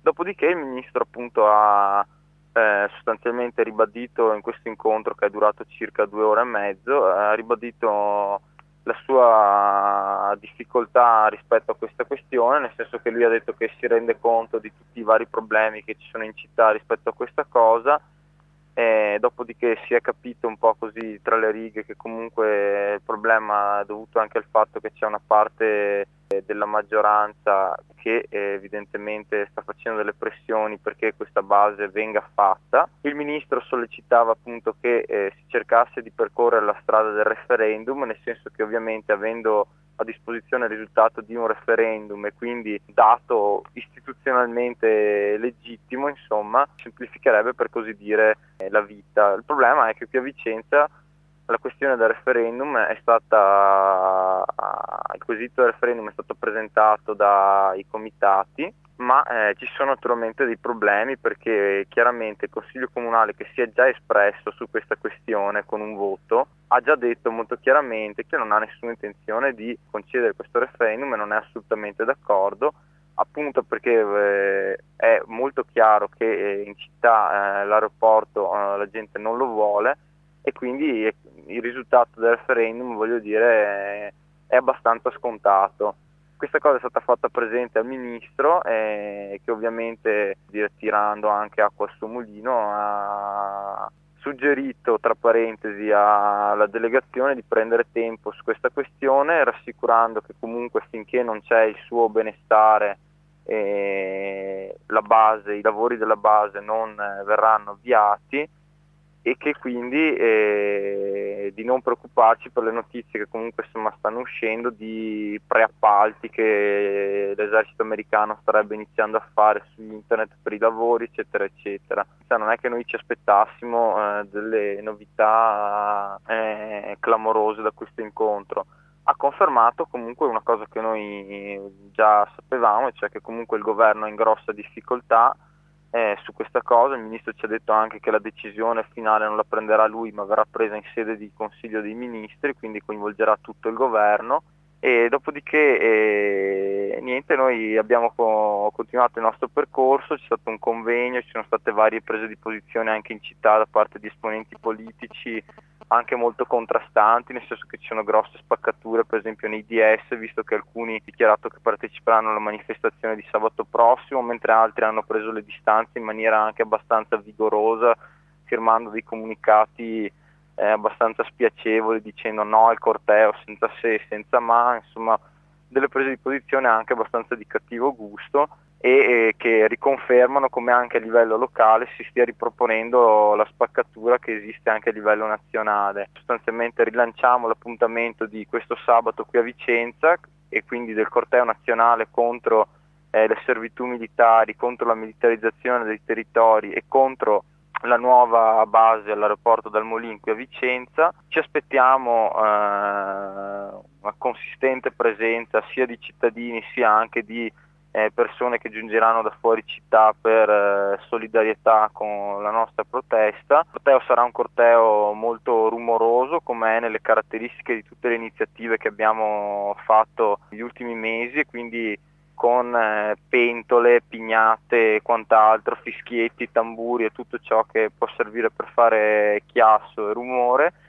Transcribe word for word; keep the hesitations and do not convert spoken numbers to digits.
Dopodiché il ministro appunto ha eh, sostanzialmente ribadito in questo incontro, che è durato circa due ore e mezzo, ha ribadito la sua difficoltà rispetto a questa questione, nel senso che lui ha detto che si rende conto di tutti i vari problemi che ci sono in città rispetto a questa cosa. E dopodiché si è capito un po' così tra le righe che comunque il problema è dovuto anche al fatto che c'è una parte eh, della maggioranza che eh, evidentemente sta facendo delle pressioni perché questa base venga fatta. Il ministro sollecitava appunto che eh, si cercasse di percorrere la strada del referendum, nel senso che ovviamente avendo a disposizione il risultato di un referendum e quindi dato istituzionalmente legittimo, insomma, semplificherebbe per così dire eh, la vita. Il problema è che qui a Vicenza la questione del referendum è stata, il quesito del referendum è stato presentato dai comitati, ma eh, ci sono naturalmente dei problemi perché chiaramente il Consiglio Comunale, che si è già espresso su questa questione con un voto, ha già detto molto chiaramente che non ha nessuna intenzione di concedere questo referendum e non è assolutamente d'accordo, appunto perché eh, è molto chiaro che eh, in città eh, l'aeroporto eh, la gente non lo vuole e quindi eh, il risultato del referendum, voglio dire, è, è abbastanza scontato. Questa cosa è stata fatta presente al ministro eh, che ovviamente, dire, tirando anche acqua al suo mulino, ha suggerito tra parentesi alla delegazione di prendere tempo su questa questione, rassicurando che comunque finché non c'è il suo benestare eh, la base, i lavori della base non eh, verranno avviati e che quindi eh, di non preoccuparci per le notizie che comunque insomma stanno uscendo di preappalti che l'esercito americano starebbe iniziando a fare su internet per i lavori, eccetera eccetera. Cioè, non è che noi ci aspettassimo eh, delle novità eh, clamorose da questo incontro. Ha confermato comunque una cosa che noi già sapevamo, cioè che comunque il governo è in grossa difficoltà eh, su questa cosa. Il ministro ci ha detto anche che la decisione finale non la prenderà lui, ma verrà presa in sede di Consiglio dei Ministri, quindi coinvolgerà tutto il governo. E dopodiché eh, niente, noi abbiamo co- continuato il nostro percorso, c'è stato un convegno, ci sono state varie prese di posizione anche in città da parte di esponenti politici, anche molto contrastanti, nel senso che ci sono grosse spaccature per esempio nei D S, visto che alcuni hanno dichiarato che parteciperanno alla manifestazione di sabato prossimo, mentre altri hanno preso le distanze in maniera anche abbastanza vigorosa, firmando dei comunicati eh, abbastanza spiacevoli dicendo no al corteo senza se, senza ma, insomma delle prese di posizione anche abbastanza di cattivo gusto e eh, che riconfermano come anche a livello locale si stia riproponendo la spaccatura che esiste anche a livello nazionale. Sostanzialmente rilanciamo l'appuntamento di questo sabato qui a Vicenza e quindi del corteo nazionale contro eh, le servitù militari, contro la militarizzazione dei territori e contro la nuova base all'aeroporto Dal Molin qui a Vicenza. Ci aspettiamo eh, una consistente presenza sia di cittadini sia anche di eh, persone che giungeranno da fuori città per eh, solidarietà con la nostra protesta. Il corteo sarà un corteo molto rumoroso, come è nelle caratteristiche di tutte le iniziative che abbiamo fatto negli ultimi mesi, e quindi con eh, pentole, pignate e quant'altro, fischietti, tamburi e tutto ciò che può servire per fare chiasso e rumore.